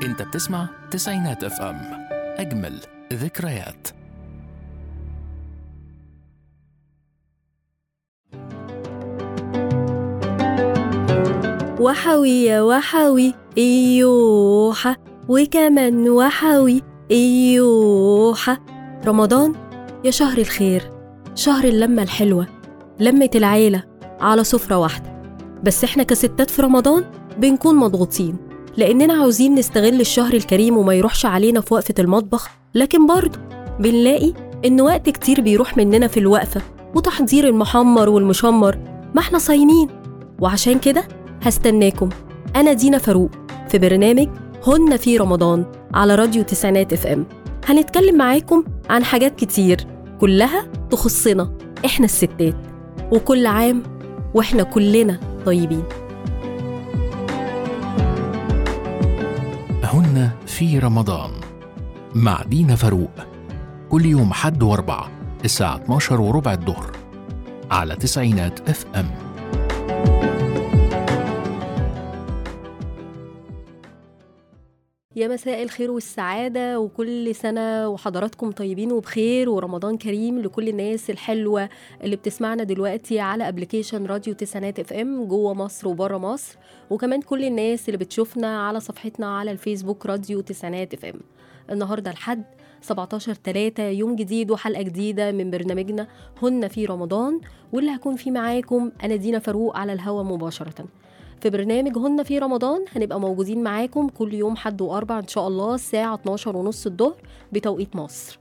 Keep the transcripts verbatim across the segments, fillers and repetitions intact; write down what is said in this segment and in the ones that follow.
انت بتسمع تسعينات اف ام، اجمل ذكريات. وحوي يا وحوي ايوحة، وكمان وحوي ايوحة. رمضان يا شهر الخير، شهر اللمة الحلوة، لمة العيلة على سفرة واحدة. بس احنا كستات في رمضان بنكون مضغوطين لأننا عاوزين نستغل الشهر الكريم وما يروحش علينا في وقفة المطبخ، لكن برضو بنلاقي إن وقت كتير بيروح مننا في الوقفة وتحضير المحمر والمشمر، ما احنا صايمين. وعشان كده هستناكم أنا دينا فاروق في برنامج هن في رمضان على راديو تسعينات اف ام. هنتكلم معاكم عن حاجات كتير كلها تخصنا احنا الستات، وكل عام واحنا كلنا طيبين. هن في رمضان مع دينا فاروق، كل يوم حد واربع الساعة اتناشر وربع الظهر على تسعينات اف ام. يا مساء الخير والسعادة، وكل سنة وحضراتكم طيبين وبخير، ورمضان كريم لكل الناس الحلوة اللي بتسمعنا دلوقتي على ابليكيشن راديو تسعينات اف ام جوه مصر وبره مصر، وكمان كل الناس اللي بتشوفنا على صفحتنا على الفيسبوك راديو تسعينات اف ام. النهاردة الحد سبعتاشر تلاتة، يوم جديد وحلقة جديدة من برنامجنا هن في رمضان، واللي هكون فيه معاكم أنا دينا فاروق على الهوا مباشرة. في برنامج هن في رمضان هنبقى موجودين معاكم كل يوم حد وأربع إن شاء الله الساعة اتناشر ونص الظهر بتوقيت مصر.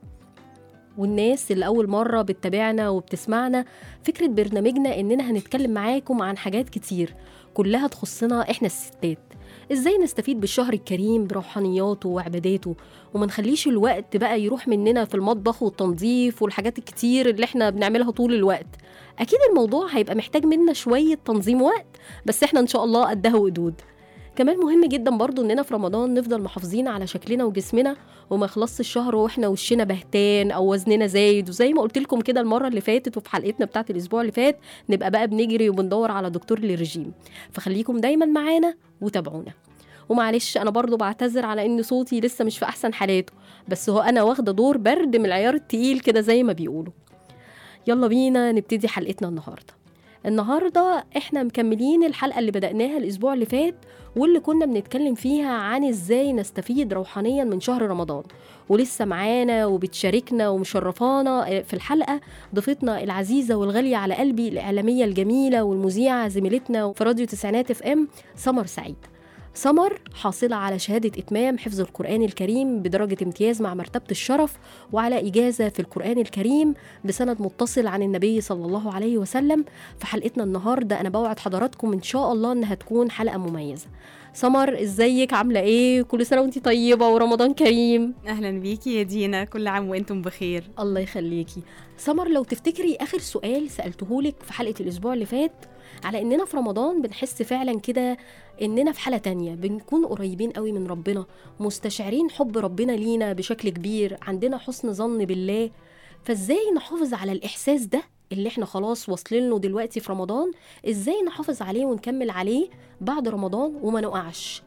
والناس اللي أول مرة بتتابعنا وبتسمعنا، فكرة برنامجنا إننا هنتكلم معاكم عن حاجات كتير كلها تخصنا إحنا الستات. إزاي نستفيد بالشهر الكريم بروحانياته وعباداته، وما نخليش الوقت بقى يروح مننا في المطبخ والتنظيف والحاجات الكتير اللي إحنا بنعملها طول الوقت. أكيد الموضوع هيبقى محتاج منا شوية تنظيم وقت، بس إحنا إن شاء الله قدها وقدود. كمان مهم جدا برضو إننا في رمضان نفضل محافظين على شكلنا وجسمنا، وما يخلصش الشهر وإحنا وشنا بهتان أو وزننا زايد، وزي ما قلت لكم كده المرة اللي فاتت وفي حلقتنا بتاعت الأسبوع اللي فات، نبقى بقى بنجري وبندور على دكتور للرجيم. فخليكم دايما معانا وتابعونا. ومعلش أنا برضو بعتذر على إن صوتي لسه مش في أحسن حالاته، بس هو أنا واخدة دور برد من العيار التقيل كده زي ما بيقولوا. يلا بينا نبتدي حلقتنا النهاردة. النهاردة احنا مكملين الحلقة اللي بدأناها الأسبوع اللي فات، واللي كنا بنتكلم فيها عن ازاي نستفيد روحانيا من شهر رمضان. ولسه معانا وبتشاركنا ومشرفانا في الحلقة ضيفتنا العزيزة والغالية على قلبي، الإعلامية الجميلة والمذيعة زميلتنا في راديو تسعينات اف ام سمر سعيد. سمر حاصلة على شهادة إتمام حفظ القرآن الكريم بدرجة امتياز مع مرتبة الشرف، وعلى إجازة في القرآن الكريم بسند متصل عن النبي صلى الله عليه وسلم. في حلقتنا النهاردة أنا بوعد حضراتكم إن شاء الله إنها تكون حلقة مميزة. سمر ازيك، عاملة ايه؟ كل سنة وانتي طيبة ورمضان كريم. أهلا بيكي يا دينا، كل عام وانتم بخير. الله يخليكي. سمر، لو تفتكري آخر سؤال سألتهولك في حلقة الأسبوع اللي فات على إننا في رمضان بنحس فعلا كده إننا في حالة تانية، بنكون قريبين قوي من ربنا، مستشعرين حب ربنا لينا بشكل كبير، عندنا حسن ظن بالله. فازاي نحافظ على الإحساس ده اللي احنا خلاص واصلين له دلوقتي في رمضان؟ ازاي نحافظ عليه ونكمل عليه بعد رمضان وما نقعش،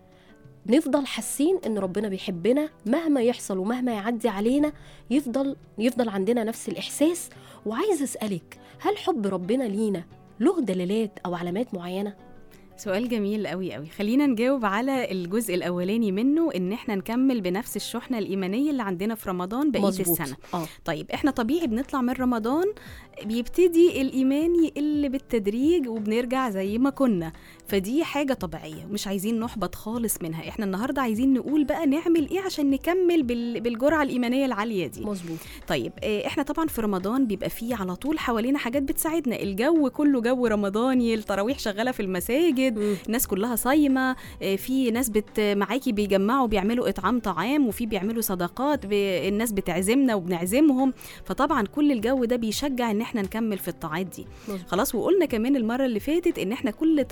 نفضل حاسين ان ربنا بيحبنا مهما يحصل ومهما يعدي علينا، يفضل يفضل عندنا نفس الإحساس. وعايز أسألك، هل حب ربنا لينا له دلالات أو علامات معينة؟ سؤال جميل قوي قوي. خلينا نجاوب على الجزء الأولاني منه، إن إحنا نكمل بنفس الشحنة الإيمانية اللي عندنا في رمضان بقية السنة. آه. طيب إحنا طبيعي بنطلع من رمضان بيبتدي الإيمان يقل بالتدريج وبنرجع زي ما كنا، فدي حاجة طبيعية مش عايزين نحبط خالص منها. إحنا النهاردة عايزين نقول بقى نعمل إيه عشان نكمل بالجرعة الإيمانية العالية دي. مظبوط. طيب إحنا طبعا في رمضان بيبقى فيه على طول حوالينا حاجات بتساعدنا، الجو كله جو رمضاني، التراويح شغالة في المساجد، م. الناس كلها صايمة، في ناس بت معاكي بيجمعوا بيعملوا إطعام طعام، وفي بيعملوا صدقات، الناس بتعزمنا وبنعزمهم، فطبعا كل الجو ده بيشجع إن إحنا نكمل في الطاعات دي. مم. خلاص. وقلنا كمان المرة اللي فاتت إن إحنا كل طاعة بنعملها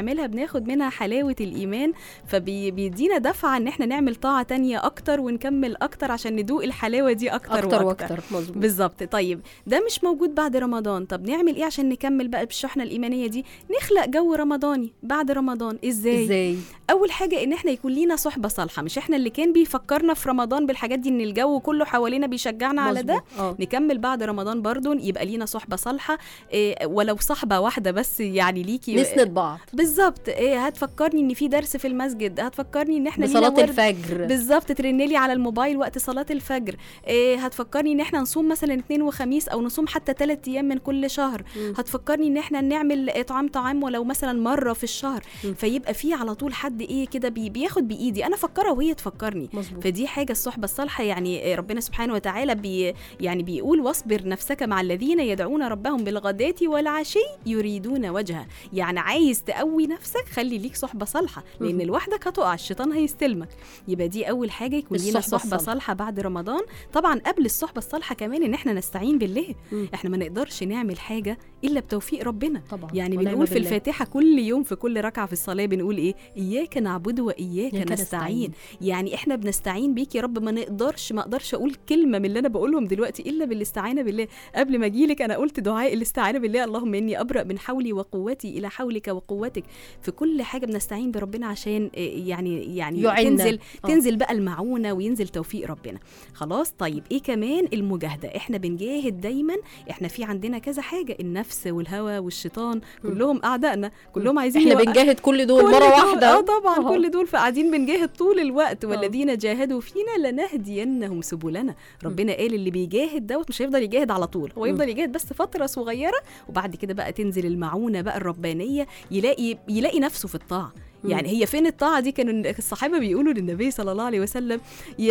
بنعملها بناخد منها حلاوة الإيمان، فبيدينا دفعة ان احنا نعمل طاعة تانية اكتر ونكمل اكتر عشان ندوق الحلاوة دي اكتر, أكتر واكتر, وأكتر. بالظبط. طيب ده مش موجود بعد رمضان، طب نعمل ايه عشان نكمل بقى بالشحنة الإيمانية دي؟ نخلق جو رمضاني بعد رمضان. ازاي؟ ازاي؟ اول حاجة ان احنا يكون لينا صحبة صالحة، مش احنا اللي كان بيفكرنا في رمضان بالحاجات دي ان الجو كله حوالينا بيشجعنا على ده. أوه. نكمل بعد رمضان برضو يبقى لينا صحبة صالحة، إيه ولو صحبة واحدة بس يعني ليكي نسند بعض. بالظبط. إيه هتفكرني ان في درس في المسجد، هتفكرني ان احنا بصلاة الفجر، بالظبط ترنلي على الموبايل وقت صلاة الفجر. إيه هتفكرني ان احنا نصوم مثلا اثنين وخميس او نصوم حتى ثلاث ايام من كل شهر. م. هتفكرني ان احنا نعمل اطعام طعام ولو مثلا مرة في الشهر. م. فيبقى في على طول حد ايه كده بي بياخد بايدي انا افكرها وهي تفكرني. مزبوط. فدي حاجة الصحبة الصالحة. يعني ربنا سبحانه وتعالى بي يعني بيقول واصبر نفسك مع الذين يدعون ربهم بالغداة والعشي يريدون وجهه. يعني عايز تقوي نفسك خلي ليك صحبة صالحة، لان لوحدك هتقع الشيطان هيستلمك. يبقى دي اول حاجة يكون لينا صحبة صالحة بعد رمضان. طبعا قبل الصحبة الصالحة كمان ان احنا نستعين بالله. م. احنا ما نقدرش نعمل حاجة الا بتوفيق ربنا. طبعا. يعني بنقول في الفاتحة كل يوم في كل ركعة في الصلاة بنقول ايه؟ اياك نعبد واياك نستعين. يعني احنا بنستعين بيك يا رب. ما نقدرش ما اقدرش اقول كلمة من اللي انا بقولهم دلوقتي الا بالاستعانة بالله. قبل ما اجيلك انا قلت دعاء الاستعانة بالله، اللهم اني ابرأ من حولي وقوتي الى حولك وقوتك. في كل حاجة بنستعين بربنا عشان يعني يعني يعيننا. تنزل أوه. تنزل بقى المعونة وينزل توفيق ربنا. خلاص. طيب ايه كمان؟ المجاهدة. احنا بنجاهد دايما. احنا في عندنا كذا حاجة، النفس والهوى والشيطان كلهم اعدائنا، كلهم عايزين احنا بنجاهد كل دول كل مرة دول واحدة. اه طبعا أوه. كل دول فقاعدين بنجاهد طول الوقت. والذين جاهدوا فينا لنهدينهم سبلنا. ربنا قال اللي بيجاهد دوت مش هيفضل يجاهد على طول، هو يفضل يجاهد بس فترة صغيرة وبعد كده بقى تنزل المعونة بقى الربانية، يلاقي يلاقي نفسه في الطاعة. يعني هي فين الطاعة دي؟ كانوا الصحابة بيقولوا للنبي صلى الله عليه وسلم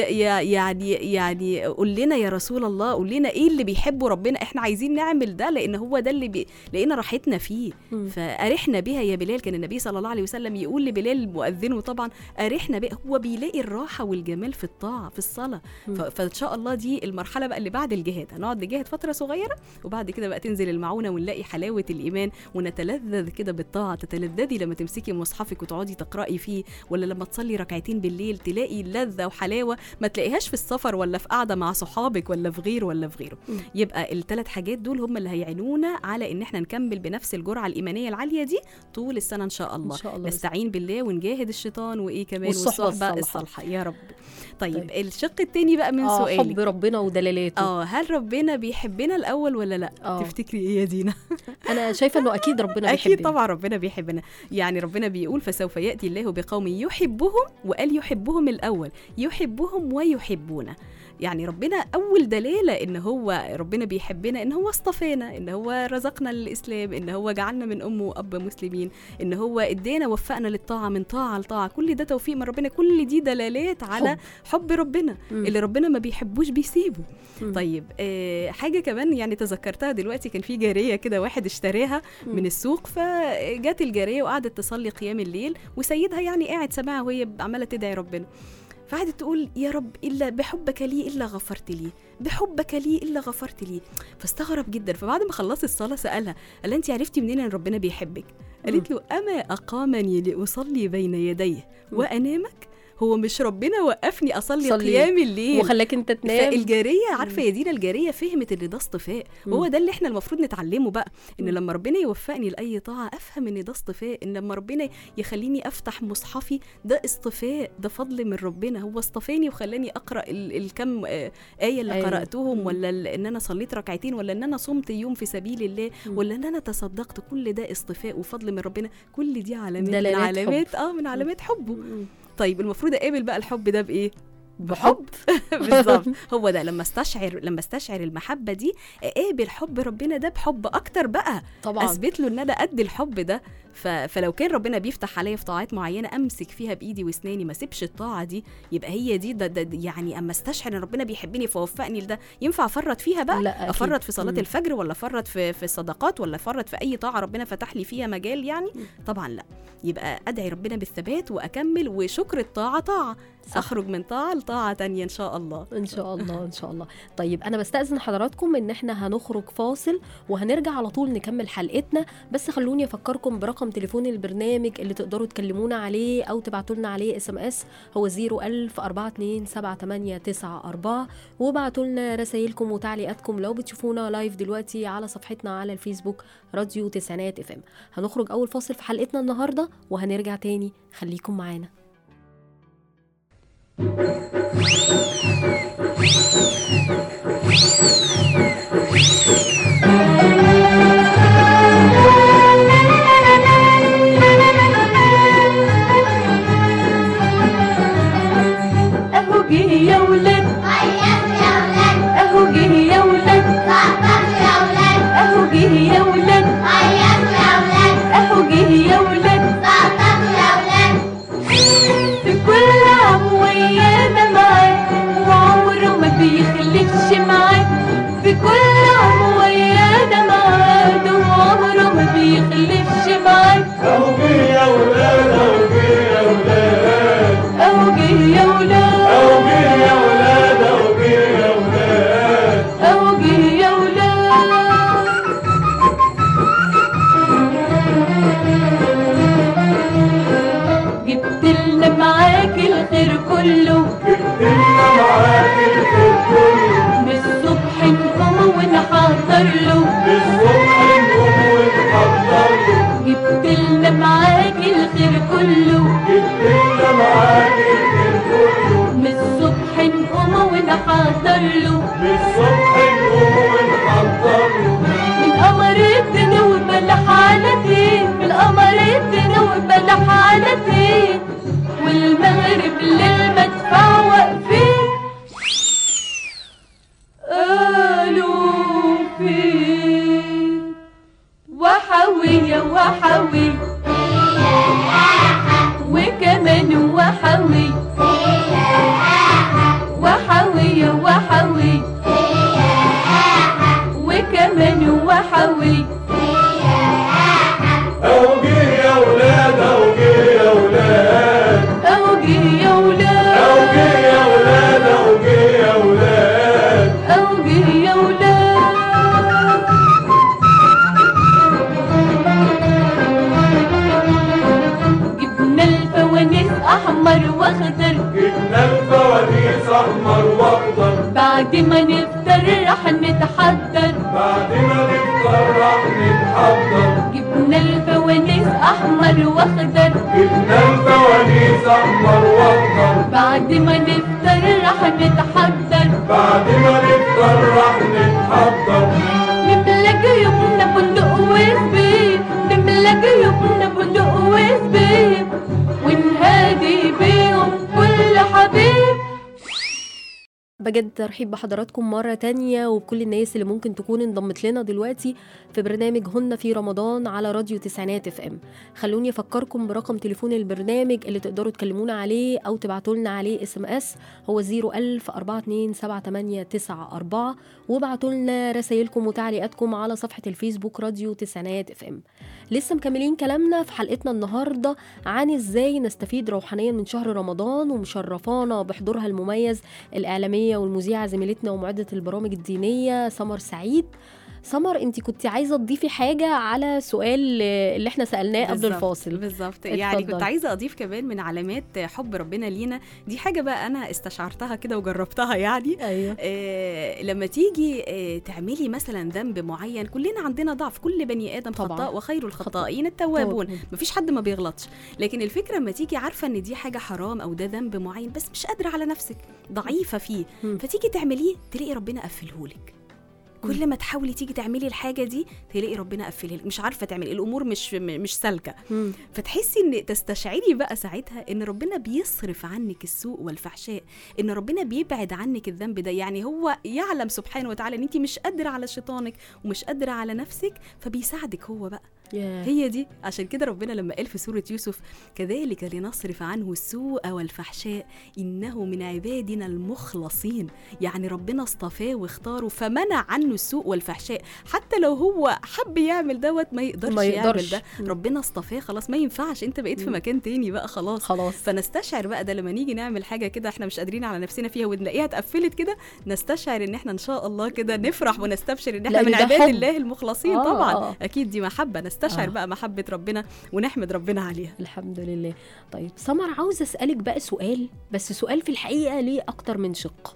يعني يعني قول لنا يا رسول الله، قول لنا ايه اللي بيحبه ربنا، احنا عايزين نعمل ده لان هو ده اللي بي... لقينا راحتنا فيه. م. فأرحنا بها يا بلال. كان النبي صلى الله عليه وسلم يقول لبلال مؤذنه طبعا أرحنا بها. هو بيلاقي الراحة والجمال في الطاعة في الصلاة. ف... فإن شاء الله دي المرحلة بقى اللي بعد الجهاد، هنقعد نجاهد فترة صغيرة وبعد كده بقى تنزل المعونة ونلاقي حلاوة الإيمان ونتلذذ كده بالطاعة. تتلذذي لما تمسكي مصحفك وتقعدي تقرأي فيه، ولا لما تصلي ركعتين بالليل تلاقي لذة وحلاوة ما تلاقيهاش في السفر ولا في قاعدة مع صحابك ولا في غير ولا في غيره. م. يبقى الثلاث حاجات دول هم اللي هيعينونا على ان احنا نكمل بنفس الجرعة الإيمانية العالية دي طول السنة ان شاء الله, إن شاء الله. نستعين بالله ونجاهد الشيطان وايه كمان والصحبة الصالحة يا رب. طيب, طيب. الشق التاني بقى من آه سؤالي، حب ربنا ودلالته. اه هل ربنا بيحبنا الأول ولا لا؟ آه. تفتكري ايه يا دينا؟ انا شايفة انه اكيد ربنا بيحبنا. اكيد طبعا ربنا بيحبنا. يعني ربنا بيقول فسوف يأتي الله بقوم يحبهم، وقال يحبهم الأول، يحبهم ويحبونه. يعني ربنا أول دلالة إن هو ربنا بيحبنا إن هو اصطفينا، إن هو رزقنا الإسلام، إن هو جعلنا من أم وأب مسلمين، إن هو إدينا وفقنا للطاعة من طاعة لطاعة. كل ده توفيق من ربنا. كل دي دلالات على حب, حب ربنا. م. اللي ربنا ما بيحبوش بيسيبه. م. طيب آه حاجة كمان يعني تذكرتها دلوقتي، كان في جارية كده واحد اشتراها م. من السوق، فجات الجارية وقعدت تصلي قيام الليل وسيدها يعني قاعد سماعها وهي عمالة تدعي ربنا، فقعدت تقول يا رب إلا بحبك لي إلا غفرت لي، بحبك لي إلا غفرت لي. فاستغرب جدا. فبعد ما خلصت الصلاة سألها قال أنت عرفتي منين أن ربنا بيحبك؟ قالت له أما أقامني لأصلي بين يديه وأنامك؟ هو مش ربنا وقفني أصلي صلي. قيام الليل وخلاك انت تنام. فالجارية عارفة يا دينا الجارية فهمت ان ده اصطفاء، وهو ده اللي احنا المفروض نتعلمه بقى، ان مم. لما ربنا يوفقني لأي طاعة افهم ان ده اصطفاء، ان لما ربنا يخليني افتح مصحفي ده اصطفاء، ده فضل من ربنا. هو اصطفاني وخلاني اقرأ الكم آية اللي أيوة. قرأتهم مم. ولا ان انا صليت ركعتين، ولا ان انا صمت يوم في سبيل الله، مم. ولا ان انا تصدقت. كل ده اصطفاء وفضل من ربنا. كل دي علامات من علامات اه من علامات حبه. مم. طيب المفروض اقابل بقى الحب ده بايه؟ بحب. بالظبط. هو ده لما استشعر لما استشعر المحبه دي اقابل حب ربنا ده بحب اكتر بقى. طبعا اثبت له ان انا قد الحب ده. ف... فلو كان ربنا بيفتح عليا في طاعات معينه امسك فيها بايدي واسناني ما سيبش الطاعه دي، يبقى هي دي ده, ده يعني اما استشعر ان ربنا بيحبني فوفقني لده، ينفع افرط فيها بقى؟ لا افرط في صلاه م. الفجر، ولا افرط في في الصدقات، ولا افرط في اي طاعه ربنا فتح لي فيها مجال يعني؟ م. طبعا لا. يبقى ادعي ربنا بالثبات واكمل، وشكر الطاعه طاعه، اخرج من طاعه لطاعه تانية ان شاء الله. ان شاء الله ان شاء الله. طيب انا بستأذن حضراتكم ان احنا هنخرج فاصل وهنرجع على طول نكمل حلقتنا، بس خلوني افكركم برقم رقم تليفون البرنامج اللي تقدروا تكلمونا عليه أو تبعتوا لنا عليه اس ام اس هو صفر ألف أربعة اتنين سبعة تمانية تسعة أربعة، وابعتوا لنا رسائلكم وتعليقاتكم لو بتشوفونا لايف دلوقتي على صفحتنا على الفيسبوك راديو تسعينات اف ام. هنخرج أول فاصل في حلقتنا النهاردة وهنرجع تاني، خليكم معانا. اهو جه يا ولاد اهو جه يا ولاد اهو جه يا ولاد اهو جه يا ولاد في كل عام ويانا معاه وعمره ما بيخلفش معاه، في كل عام ويانا معاه وعمره ما بيخلفش معاه. اهو جه يا ولاد اهو جه يا ولاد اهو جه يا ولاد اهو جه يا ولاد اهو جه يا ولاد جبت لنا معاك الخير كله، جبت لنا معاك الخير كله، من الصبح نقوم ونحضر له، من الصبح نقوم ونحضر له، جبت لنا معاك الخير كله، جبت لنا معاك الخير كله، من الصبح نقوم ونحضر له، من الصبح نقوم ونحضر له، من قمر الدنيا وبلحانتين، من قمر الدنيا وبلحانتين، والمغرب للمدفع واقفين قالوا فين وحوية وحوي وكمان وحوي وحوية وحوي وكمان وحوي. اهو جه يا ولاد اهو جه يا ولاد اهو جه يا ولاد اهو جه يا ولاد اهو جه يا ولاد اهو جه يا ولاد جبنا الفوانيس احمر واخضر، جبنا الفوانيس احمر واخضر، بعد ما نفطر رح نتحضر، بعد ما نفطر راح نتحضر، جبنا الفوانيس احمر واخضر، جبنا الفوانيس احمر واخضر، بعد ما نفطر رح نتحضر، بعد ما نفطر راح نتحضر، نملى جيوبنا بندق وزبيب، نملى جيوبنا بندق وزبيب، ونهادي بيهم كل حبيب. بجد ترحيب بحضراتكم مرة تانية وبكل الناس اللي ممكن تكون انضمت لنا دلوقتي في برنامج هن في رمضان على راديو تسعينات اف ام. خلوني افكركم برقم تليفون البرنامج اللي تقدروا تكلمونا عليه او تبعتوا لنا عليه اس ام اس هو صفر ألف أربعة اتنين سبعة تمانية تسعة أربعة، وابعتوا لنا رسائلكم وتعليقاتكم على صفحة الفيسبوك راديو تسعينات اف ام. لسه مكملين كلامنا في حلقتنا النهاردة عن ازاي نستفيد روحانيا من شهر رمضان، ومشرفانا بحضورها المميز الإعلامية والمذيعة زميلتنا ومعدة البرامج الدينية سمر سعيد. سمر، انت كنت عايزة تضيفي حاجة على سؤال اللي احنا سألناه قبل الفاصل. بالظبط، يعني كنت عايزة أضيف كمان من علامات حب ربنا لينا، دي حاجة بقى أنا استشعرتها كده وجربتها يعني. أيوة. آه لما تيجي آه تعملي مثلا ذنب معين، كلنا عندنا ضعف، كل بني آدم خطاء وخير الخطائين التوابون، مفيش حد ما بيغلطش، لكن الفكرة لما تيجي عارفة ان دي حاجة حرام أو ده ذنب معين بس مش قادرة على نفسك، ضعيفة فيه، فتيجي تعمليه تلاقي ربنا قفلهولك. كل ما تحاولي تيجي تعملي الحاجه دي تلاقي ربنا قفلها لك، مش عارفه تعملي، الامور مش مش سالكه، فتحسي ان تستشعري بقى ساعتها ان ربنا بيصرف عنك السوء والفحشاء، ان ربنا بيبعد عنك الذنب ده، يعني هو يعلم سبحانه وتعالى ان انت مش قادره على شيطانك ومش قادره على نفسك، فبيساعدك هو بقى. Yeah. هي دي عشان كده ربنا لما قال في سورة يوسف كذلك لنصرف عنه السوء والفحشاء إنه من عبادنا المخلصين، يعني ربنا اصطفاه واختاره فمنع عنه السوء والفحشاء، حتى لو هو حب يعمل دوت ما يقدرش, ما يقدرش. يعمل ده، ربنا اصطفاه خلاص، ما ينفعش، انت بقيت في مكان تاني بقى خلاص خلاص. فنستشعر بقى ده لما نيجي نعمل حاجة كده احنا مش قادرين على نفسنا فيها ونلاقيها اتقفلت كده، نستشعر ان احنا ان شاء الله كده نفرح ونستبشر ان احنا من عباد حب. الله المخلصين. آه طبعا آه. اكيد دي محبة، نستشعر ونستشعر آه. بقى محبة ربنا ونحمد ربنا عليها. الحمد لله. طيب سمر، عاوزة أسألك بقى سؤال، بس سؤال في الحقيقة ليه أكتر من شق،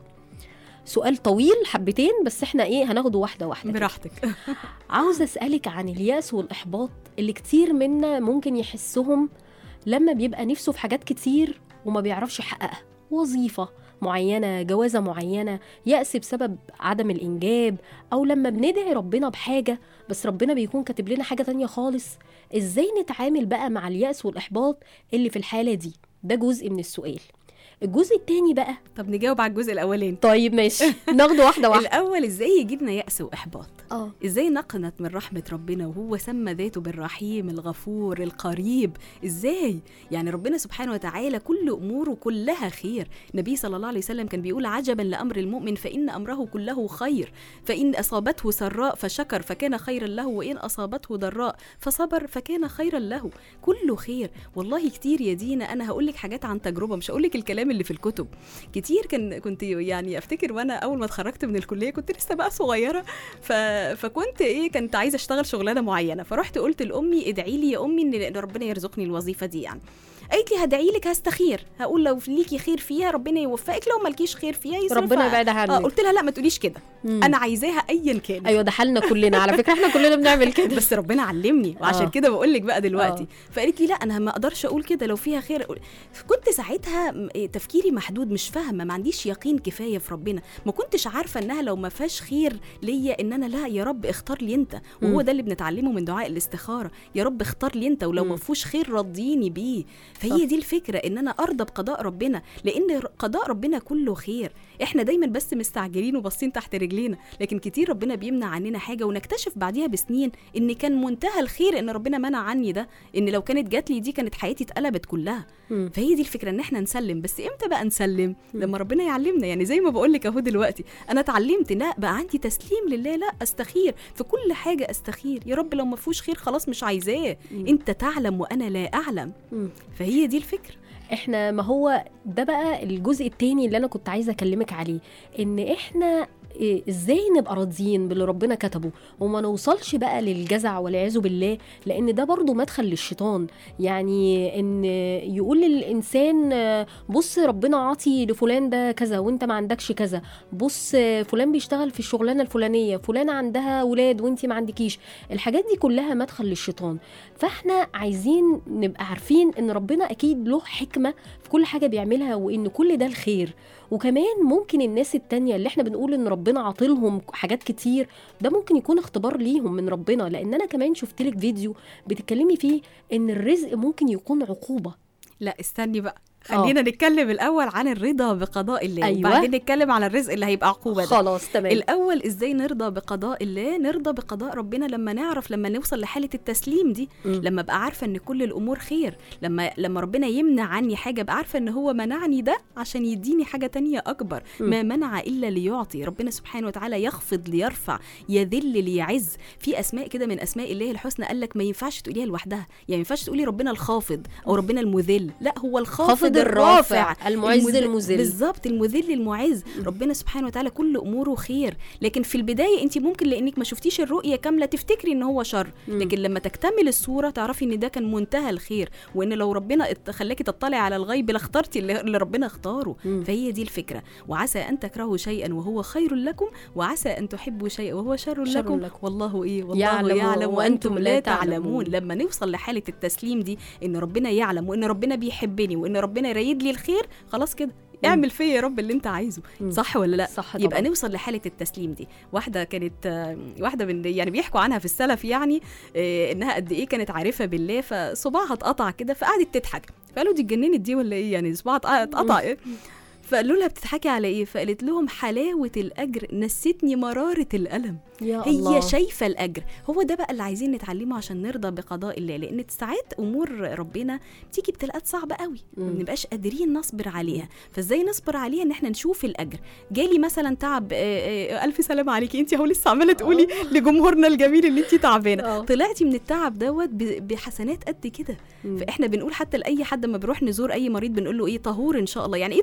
سؤال طويل حبتين بس احنا ايه هناخده واحدة واحدة براحتك. عاوزة أسألك عن اليأس والإحباط اللي كتير منا ممكن يحسهم لما بيبقى نفسه في حاجات كتير وما بيعرفش يحققها، وظيفة معينة، جوازة معينة، يأس بسبب عدم الإنجاب، أو لما بندعي ربنا بحاجة بس ربنا بيكون كاتب لنا حاجة تانية خالص. إزاي نتعامل بقى مع اليأس والإحباط اللي في الحالة دي؟ ده جزء من السؤال. الجزء التاني بقى، طب نجاوب على الجزء الاولاني. طيب ماشي، ناخده واحدة واحدة. الاول ازاي يجيبنا يأس واحباط؟ اه ازاي نقنط من رحمة ربنا وهو سمى ذاته بالرحيم الغفور القريب؟ ازاي يعني ربنا سبحانه وتعالى كل اموره كلها خير. النبي صلى الله عليه وسلم كان بيقول عجبا لامر المؤمن فان امره كله خير، فان اصابته سراء فشكر فكان خيرا له، وان اصابته ضراء فصبر فكان خيرا له. كله خير والله. كتير يا دينا انا هقول لك حاجات عن تجربة، مش هقول لك الكلام اللي في الكتب. كتير كان كنت يعني افتكر وانا اول ما اتخرجت من الكلية كنت لسه بقى صغيرة، ف فكنت ايه كنت عايزه اشتغل شغلانه معينه، فرحت قلت لامي ادعي لي يا امي ان ربنا يرزقني الوظيفه دي. يعني قالت لي هدعي لك هستخير، هقول لو ليكي خير فيها ربنا يوفقك، لو مالكيش خير فيها يصرفها ربنا يبعدها عنك. آه قلت لها لا ما تقوليش كده، مم. انا عايزاها ايا كان. ايوه ده حالنا كلنا على فكره، احنا كلنا بنعمل كده بس ربنا علمني وعشان آه. كده بقول لك بقى دلوقتي. آه. فقالت لي لا انا ما اقدرش اقول كده، لو فيها خير. كنت ساعتها تفكيري محدود، مش فاهمه، ما عنديش يقين كفايه في ربنا، ما كنتش عارفه انها لو ما فيهاش خير ليا ان انا لا يا رب اختار لي انت. وهو ده اللي بنتعلمه من دعاء الاستخاره، يا رب اختار لي انت، ولو ما فيهوش خير رضيني بيه. فهي دي الفكره، ان انا ارضى بقضاء ربنا، لان قضاء ربنا كله خير. احنا دايما بس مستعجلين وباصين تحت رجلينا، لكن كتير ربنا بيمنع عننا حاجه ونكتشف بعديها بسنين ان كان منتهى الخير ان ربنا منع عني ده، ان لو كانت جات لي دي كانت حياتي اتقلبت كلها. م. فهي دي الفكره، ان احنا نسلم. بس امتى بقى نسلم؟ م. لما ربنا يعلمنا. يعني زي ما بقول لك اهو دلوقتي انا اتعلمت لا بقى عندي تسليم لله، لا استخير في كل حاجه، استخير يا رب لو ما فيهوش خير خلاص مش عايزاه، انت تعلم وانا لا اعلم. م. فهي دي الفكره. احنا ما هو ده بقى الجزء التاني اللي انا كنت عايزه اكلمك عليه، ان احنا إيه ازاي نبقى راضيين باللي ربنا كتبه وما نوصلش بقى للجزع والعياذ بالله، لان ده برضو مدخل للشيطان. يعني ان يقول للانسان بص ربنا عاطي لفلان ده كذا وانت ما عندكش كذا، بص فلان بيشتغل في الشغلانه الفلانيه، فلان عندها ولاد وانت ما عندكيش. الحاجات دي كلها مدخل للشيطان. فاحنا عايزين نبقى عارفين ان ربنا اكيد له حكمه في كل حاجه بيعملها، وان كل ده الخير. وكمان ممكن الناس التانية اللي احنا بنقول ان ربنا عاطلهم حاجات كتير، ده ممكن يكون اختبار ليهم من ربنا. لان انا كمان شفت لك فيديو بتتكلمي فيه ان الرزق ممكن يكون عقوبة. لا استني بقى، خلينا أوه. نتكلم الأول عن الرضا بقضاء الله. أيوة. وبعدين نتكلم على الرزق اللي هيبقى عقوبة. خلاص تمام. الأول إزاي نرضى بقضاء الله؟ نرضى بقضاء ربنا لما نعرف، لما نوصل لحالة التسليم دي، م. لما أبقى عارفة إن كل الأمور خير، لما لما ربنا يمنع عني حاجة أبقى عارفة إن هو منعني ده عشان يديني حاجة تانية أكبر. م. ما منع إلا ليعطي. ربنا سبحانه وتعالى يخفض ليرفع، يذل ليعز. في أسماء كده من أسماء الله الحسنى قال لك ما ينفعش تقوليها لوحدها، يعني ما ينفعش تقولي ربنا الخافض أو ربنا المذل، لا هو الخافض الرافع المعز المذل. بالظبط، المذل المعز. ربنا سبحانه وتعالى كل اموره خير، لكن في البدايه انت ممكن لانك ما شفتيش الرؤيه كامله تفتكري ان هو شر، لكن لما تكتمل الصوره تعرفي ان ده كان منتهى الخير، وان لو ربنا خلاكي تطلعي على الغيب لاخترتي اللي ربنا اختاره. فهي دي الفكره. وعسى ان تكرهوا شيئا وهو خير لكم، وعسى ان تحبوا شيئا وهو شر, شر لكم. لكم والله ايه والله يعلم, يعلم وانتم لا تعلمون. لما نوصل لحاله التسليم دي، ان ربنا يعلم وان ربنا بيحبني وان ربنا يريد لي الخير، خلاص كده اعمل فيا يا رب اللي انت عايزه. مم. صح ولا لا؟ صح. يبقى نوصل لحاله التسليم دي. واحده كانت واحده من يعني بيحكوا عنها في السلف، يعني اه انها قد ايه كانت عارفه بالله، فصباعها اتقطع كده فقعدت تضحك، فقالوا دي اتجننت دي ولا ايه، يعني صباعها اتقطع ايه؟ فقالوا لها بتضحكي على ايه؟ فقالت لهم حلاوه الاجر نسيتني مراره الالم. يا هي الله. شايفه الاجر. هو ده بقى اللي عايزين نتعلمه عشان نرضى بقضاء الله، لان ساعات امور ربنا بتيجي بتلقات صعبه قوي ما بنبقاش قادرين نصبر عليها. فازاي نصبر عليها؟ ان احنا نشوف الاجر. جالي مثلا تعب، الف سلامه عليكي انت اهو لسه عماله تقولي لجمهورنا الجميل اللي انت تعبانه، طلعتي من التعب دوت بحسنات قد كده. فاحنا بنقول حتى لاي حد ما بنروح نزور اي مريض بنقول له ايه؟ طهور ان شاء الله. يعني ايه طهور؟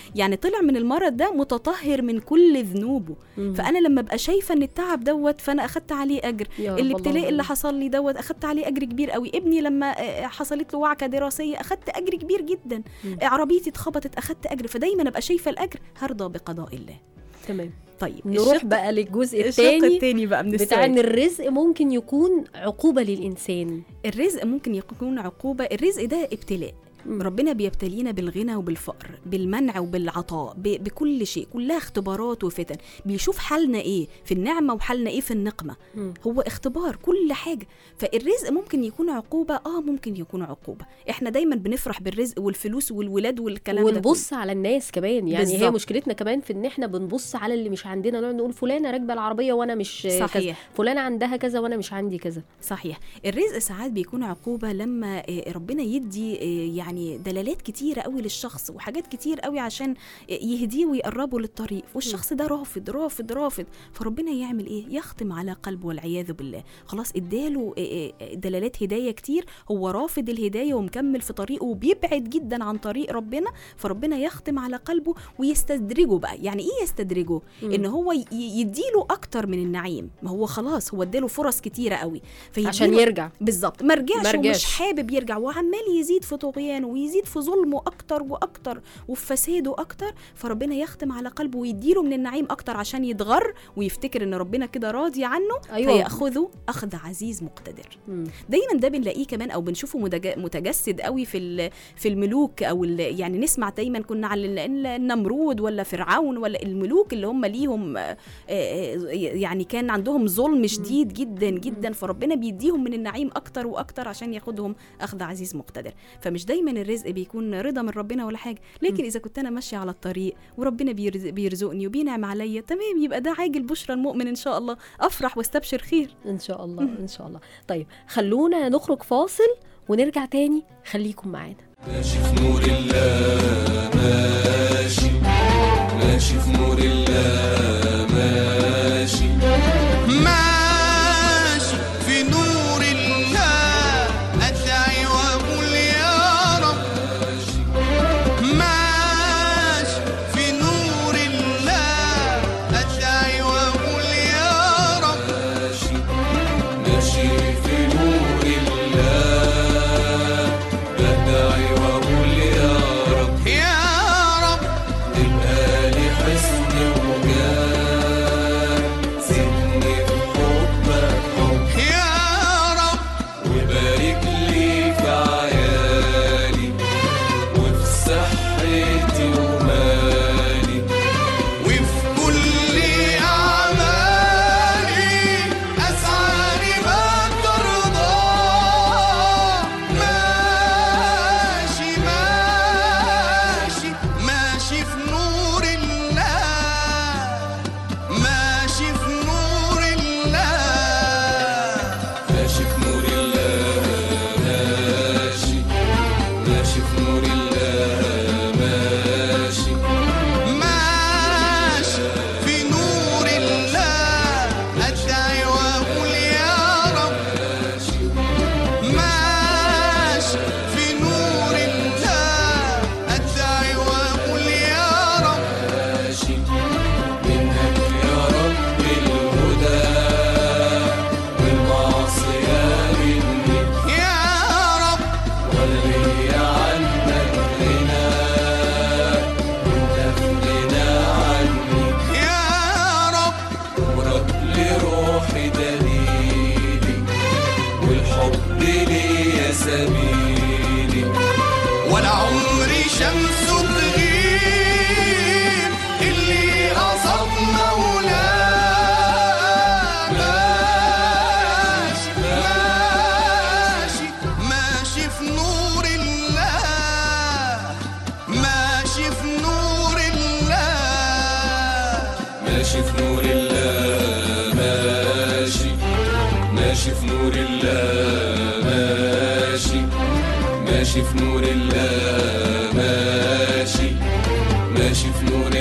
يعني طلع من المرض ده متطهر من كل ذنوبه. مم. فانا لما ابقى شايفه ان التعب دوت فانا اخدت عليه اجر، يا رب الابتلاء الله. اللي حصل لي دوت اخدت عليه اجر كبير قوي، ابني لما آه، حصلت له وعكه دراسيه اخدت اجر كبير جدا، مم. عربيتي اتخبطت اخدت اجر. فدايما ابقى شايفه الاجر، هرضى بقضاء الله. تمام. طيب نروح الشق- بقى للجزء الشق الثاني الثاني بقى من بتاع ان السؤال. الرزق ممكن يكون عقوبة للإنسان. الرزق ممكن يكون عقوبه، الرزق ده ابتلاء. مم. ربنا بيبتلينا بالغنى وبالفقر، بالمنع وبالعطاء، ب- بكل شيء، كلها اختبارات وفتن. بيشوف حالنا ايه في النعمه وحالنا ايه في النقمه. مم. هو اختبار كل حاجه. فالرزق ممكن يكون عقوبه، اه ممكن يكون عقوبه. احنا دايما بنفرح بالرزق والفلوس والولاد والكلام ده ونبص على الناس كمان، يعني بالزبط. هي مشكلتنا كمان في ان احنا بنبص على اللي مش عندنا، نقعد نقول فلانة راكبة العربية وانا مش كذا، صحيح. فلانة عندها كذا وانا مش عندي كذا. صحيح. الرزق ساعات بيكون عقوبة لما آه، ربنا يدي آه، يعني دلالات كتيرة قوي للشخص وحاجات كتير قوي عشان آه، يهديه ويقربه للطريق، والشخص ده رافض رافض رافض. فربنا يعمل ايه؟ يختم على قلبه والعياذ بالله. خلاص اداله آه، آه، دلالات هداية كتير، هو رافض الهداية ومكمل في طريقه وبيبعد جدا عن طريق ربنا. فربنا يختم على قلبه ويستدرجه بقى. يعني ايه يستدرجه؟ مم. ان هو ي- يديله اكتر من النعيم. ما هو خلاص هو اداله فرص كتيرة قوي عشان يرجع. بالظبط. ما رجعش مرجعش. ومش حابب يرجع، وعمال يزيد في طغيانه ويزيد في ظلمه اكتر واكتر وفي فساده اكتر. فربنا يختم على قلبه ويديله من النعيم اكتر عشان يتغر ويفتكر ان ربنا كده راضي عنه. أيوة. فياخذه اخذ عزيز مقتدر. مم. دايما ده بنلاقيه كمان او بنشوفه متج- متجسد قوي في ال- في الملوك او ال- يعني نسمع دايما كنا على ال- ال- النمرود ولا فرعون ولا الملوك اللي هم ليهم آه، آه، يعني كان عندهم ظلم شديد جدا جدا. فربنا بيديهم من النعيم اكتر واكتر عشان ياخدهم اخذ عزيز مقتدر. فمش دايما الرزق بيكون رضا من ربنا ولا حاجه، لكن اذا كنت انا ماشيه على الطريق وربنا بيرزق بيرزقني وبينعم عليا، تمام، يبقى ده عاجل بشرى المؤمن ان شاء الله. افرح واستبشر خير. ان شاء الله ان شاء الله. طيب خلونا نخرج فاصل ونرجع تاني، خليكم معانا. ماشي في نور الله ماشي، ماشي في نور الله ماشي، ماشي في نور الله أدعي وأقول يا رب، ماشي في نور الله أدعي وأقول يا رب، ماشي في نور الله بدعي وأقول يا رب، يا رب تبقى لي حسن وجاه، سيبني في حبك حب، يا رب وبارك لي في عيالي وفي صحتي ومالي وفي كل أعمالي، أسعى لما ترضى، ماشي ماشي ماشي في نور الله، ماشي في نور الله، ماشي في نور الله ماشي، ماشي في نور الله ماشي، ماشي في نور الله أدعي وأقول يا رب، ماشي في نور الله أدعي وأقول يا رب، ماشي منك يا رب الهدى والمعصية مني، يا رب ولي عنك غنى وانت في غنى عني، يا رب نورك لروحي دليلي والحب لي سبيلي، ولا عمري شمس تغيب اللي أصاب مولاه، ماشي ماشي ماشي في نور الله، ماشي في نور الله، ماشي في نور الله ماشي، ماشي في نور الله ماشي، ماشي في نور الله ماشي، ماشي في نور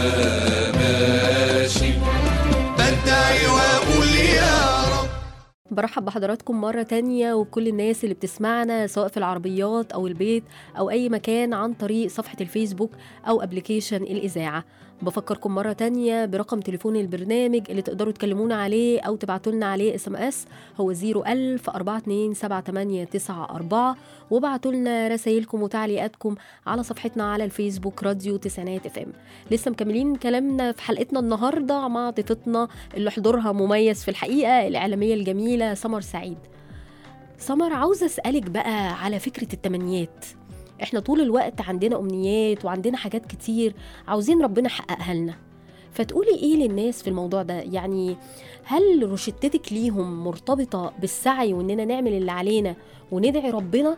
الله ماشي، بدعي وأقول يا رب. برحب بحضراتكم مرة تانية وكل الناس اللي بتسمعنا سواء في العربيات أو البيت أو أي مكان عن طريق صفحة الفيسبوك أو أبليكيشن الإذاعة. بفكركم مرة تانية برقم تليفون البرنامج اللي تقدروا تكلمونا عليه أو تبعتولنا عليه اس ام اس، هو زيرو ألف أربعة اتنين سبعة تمانية تسعة أربعة، وبعتولنا رسائلكم وتعليقاتكم على صفحتنا على الفيسبوك راديو تسعينات اف ام. لسه مكملين كلامنا في حلقتنا النهاردة مع ضيفتنا اللي حضورها مميز في الحقيقة، الإعلامية الجميلة سمر سعيد. سمر، عاوزة أسألك بقى على فكرة التمنيات. احنا طول الوقت عندنا أمنيات وعندنا حاجات كتير عاوزين ربنا يحققها لنا، فتقولي ايه للناس في الموضوع ده؟ يعني هل روشتتك ليهم مرتبطة بالسعي واننا نعمل اللي علينا وندعي ربنا،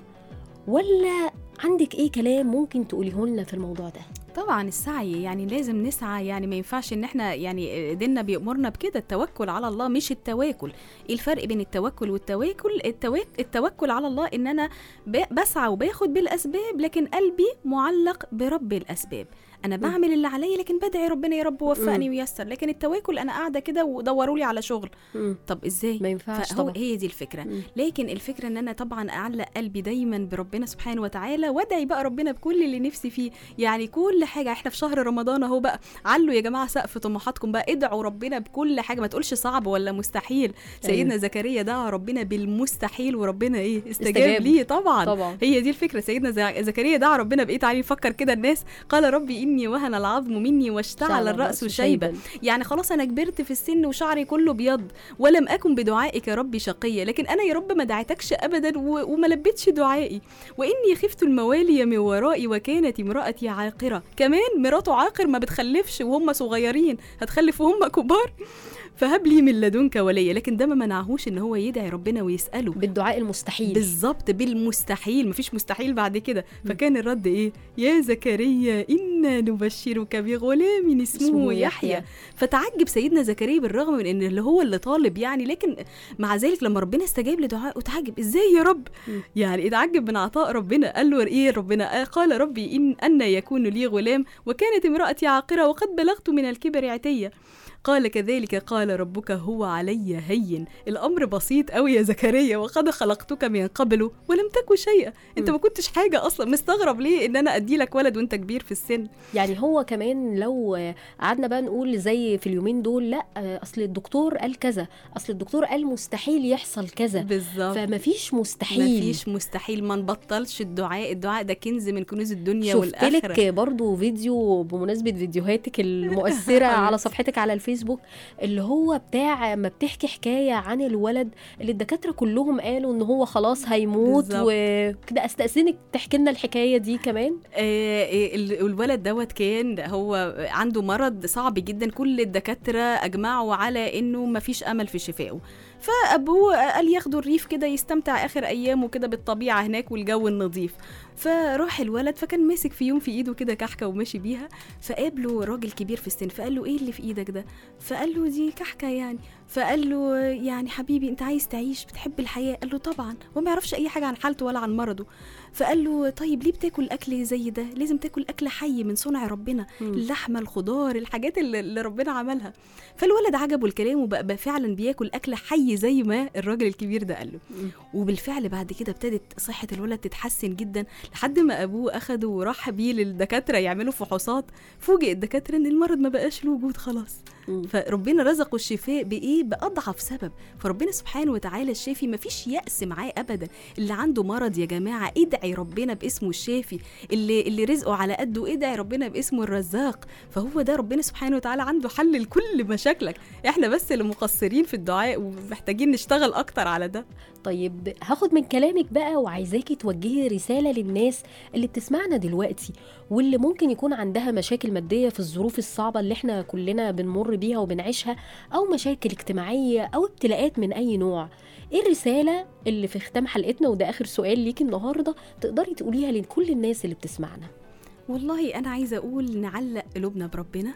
ولا عندك ايه كلام ممكن تقوليه لنا في الموضوع ده؟ طبعا السعي، يعني لازم نسعى، يعني ما ينفعش ان احنا يعني ديننا بيأمرنا بكده، التوكل على الله مش التواكل. ايه الفرق بين التوكل والتواكل؟ التواك... التوكل على الله ان انا ب... بسعى وباخد بالاسباب، لكن قلبي معلق برب الاسباب. انا بعمل اللي عليا لكن بدعي ربنا يا رب وفقني ويسر. لكن التواكل انا قاعده كده ودوروا لي على شغل. مم. طب ازاي؟ ما ينفعش طبعا. هي دي الفكره. مم. لكن الفكره ان انا طبعا اعلق قلبي دايما بربنا سبحانه وتعالى، وادعي بقى ربنا بكل اللي نفسي فيه. يعني كل حاجه، احنا في شهر رمضان اهو بقى، علوا يا جماعه سقف طموحاتكم بقى، ادعوا ربنا بكل حاجه، ما تقولش صعب ولا مستحيل. سيدنا أيوه. زكريا دعا ربنا بالمستحيل وربنا ايه استجاب, استجاب. ليه طبعا. طبعا هي دي الفكره. سيدنا زكريا دعا ربنا بايه؟ تعالي نفكر كده الناس. قال ربي اني وهن العظم مني واشتعل الرأس شيبا. يعني خلاص انا كبرت في السن وشعري كله بيض، ولم اكن بدعائك يا ربي شقية، لكن انا يا رب ما دعيتكش ابدا وما لبيتش دعائي. واني خفت الموالي من ورائي وكانت امرأتي عاقرة. كمان مراته عاقر ما بتخلفش وهم صغيرين، هتخلف وهم كبار، فهب لي من لدنك وليا. لكن ده ما منعهوش ان هو يدعي ربنا ويسأله بالدعاء المستحيل. بالظبط، بالمستحيل، مفيش مستحيل بعد كده. فكان الرد ايه؟ يا زكريا إنا نبشرك بغلام اسمه يحيى. فتعجب سيدنا زكريا بالرغم من ان اللي هو اللي طالب يعني، لكن مع ذلك لما ربنا استجاب لدعائه تعجب، ازاي يا رب؟ م. يعني اتعجب من عطاء ربنا. قال له ايه ربنا؟ قال ربي إن أن يكون لي غلام وكانت امرأتي عاقرة وقد بلغت من الكبر عتية. قال كذلك قال ربك هو علي هين. الأمر بسيط قوي يا زكريا، وقد خلقتك من قبل ولم تكن شيئا. انت ما كنتش حاجة أصلا، مستغرب ليه ان انا ادي لك ولد وانت كبير في السن؟ يعني هو كمان لو قعدنا بقى نقول زي في اليومين دول، لا اصل الدكتور قال كذا، اصل الدكتور قال مستحيل يحصل كذا، بالظبط، فما فيش مستحيل. ما فيش مستحيل، ما نبطلش الدعاء. الدعاء ده كنز من كنوز الدنيا والآخرة. شفت لك برضو فيديو بمناسبة فيديوهاتك المؤثرة على صفحتك على الفيسبوك، اللي هو بتاع ما بتحكي حكاية عن الولد اللي الدكاترة كلهم قالوا ان هو خلاص هيموت وكده. استأذنك تحكي لنا الحكاية دي كمان. آه الولد دوت كان هو عنده مرض صعب جدا، كل الدكاترة اجمعوا على انه ما فيش امل في شفائه. فابوه قال ياخدوا الريف كده يستمتع اخر ايامه كده بالطبيعة هناك والجو النظيف. فراح الولد، فكان ماسك في يوم في ايده كده كحكة وماشي بيها، فقابله راجل كبير في السن، فقال له ايه اللي في ايدك ده؟ فقال له دي كحكة يعني. فقال له يعني حبيبي انت عايز تعيش، بتحب الحياة؟ قال له طبعا، وما يعرفش اي حاجة عن حالته ولا عن مرضه. فقال له طيب ليه بتاكل اكل زي ده؟ لازم تاكل اكل حي من صنع ربنا، اللحمة، الخضار، الحاجات اللي, اللي ربنا عملها. فالولد عجبه الكلام وبقى فعلا بياكل اكل حي زي ما الراجل الكبير ده قال له. وبالفعل بعد كده ابتدت صحة الولد تتحسن جدا، لحد ما ابوه اخده وراح بيه للدكاترة يعملوا فحوصات. فوجئ الدكاترة ان المرض ما بقاش له وجود خلاص. فربنا رزقه الشفاء بايه؟ باضعف سبب. فربنا سبحانه وتعالى الشافي، ما فيش يأس معاه ابدا. اللي عنده مرض يا جماعة ادعي ربنا باسمه الشافي، اللي اللي رزقه على قده ادعي ربنا باسمه الرزاق. فهو ده ربنا سبحانه وتعالى عنده حل لكل مشاكلك، احنا بس اللي مقصرين في الدعاء ومحتاجين نشتغل اكتر على ده. طيب هاخد من كلامك بقى وعايزاكي توجهي رسالة للناس اللي بتسمعنا دلوقتي واللي ممكن يكون عندها مشاكل مادية في الظروف الصعبة اللي احنا كلنا بنمر بيها وبنعيشها، او مشاكل اجتماعية او ابتلاءات من اي نوع. ايه الرسالة اللي في ختام حلقتنا، وده اخر سؤال ليكي النهاردة، تقدري تقوليها لكل الناس اللي بتسمعنا؟ والله انا عايزة اقول نعلق قلوبنا بربنا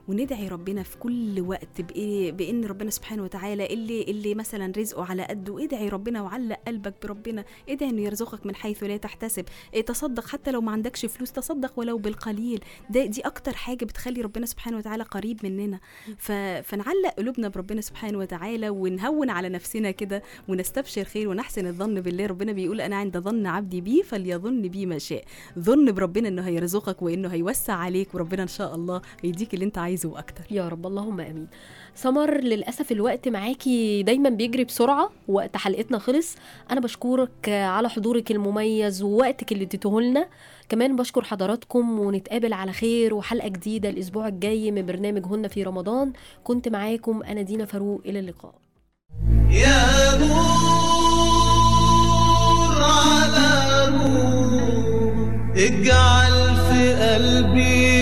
وندعي ربنا في كل وقت بإيه بان ربنا سبحانه وتعالى اللي اللي مثلا رزقه على قده، ادعي ربنا وعلق قلبك بربنا، ادعي انه يرزقك من حيث لا تحتسب. إيه تصدق حتى لو ما عندكش فلوس، تصدق ولو بالقليل. ده دي اكتر حاجه بتخلي ربنا سبحانه وتعالى قريب مننا. فنعلق قلوبنا بربنا سبحانه وتعالى ونهون على نفسنا كده ونستبشر خير ونحسن الظن بالله. ربنا بيقول انا عند ظن عبدي بي فليظن بي ما شاء. ظن بربنا انه هيرزقك وانه هيوسع عليك، وربنا ان شاء الله هيديك اللي انت عايزه اكتر يا رب، اللهم امين. سمر، للاسف الوقت معاكي دايما بيجري بسرعه، وقت حلقتنا خلص. انا بشكرك على حضورك المميز ووقتك اللي اديته لنا. كمان بشكر حضراتكم، ونتقابل على خير وحلقه جديده الاسبوع الجاي من برنامج هن في رمضان. كنت معاكم انا دينا فاروق، الى اللقاء. يا نور على نور اجعل في قلبي